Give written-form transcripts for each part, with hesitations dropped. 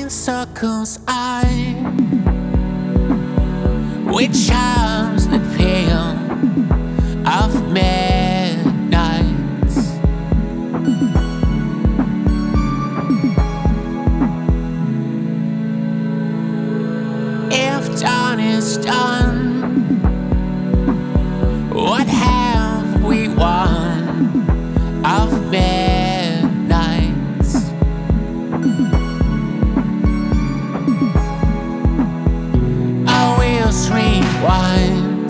in circles, which charms the pale of midnights. If dawn is done, what have we won of midnights? Our wheels rewind,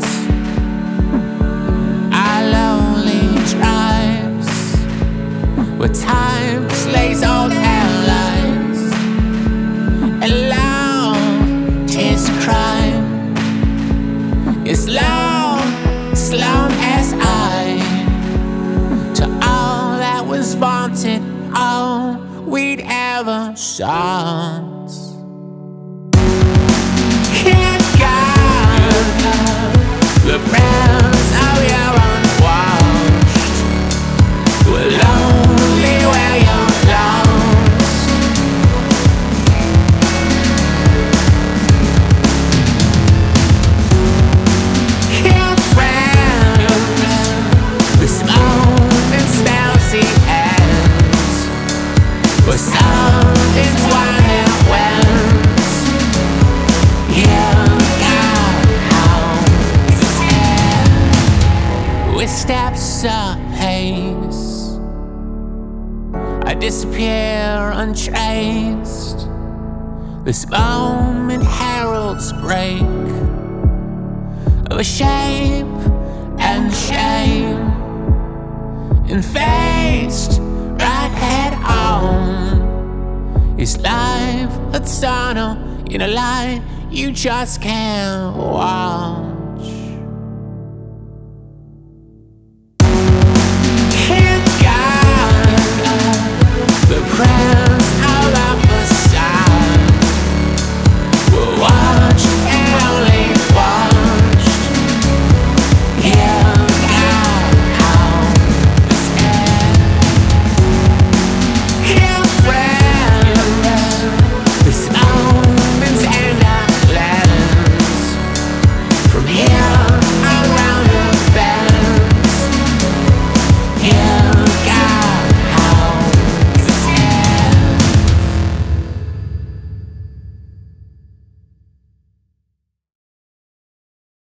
our lonely drives, where time slays all allies, and love is crime. It's long as I, to all that was wanted, all we'd ever sought. Can't guard the brands of your unwashed. We're lonely where you're lost. Here, friends, this moment spells the end, where something's won and wins. With steps apace, I disappear untraced. This moment heralds break of a shape and shame, and faced right head on. Is life a tunnel in a line you just can't walk?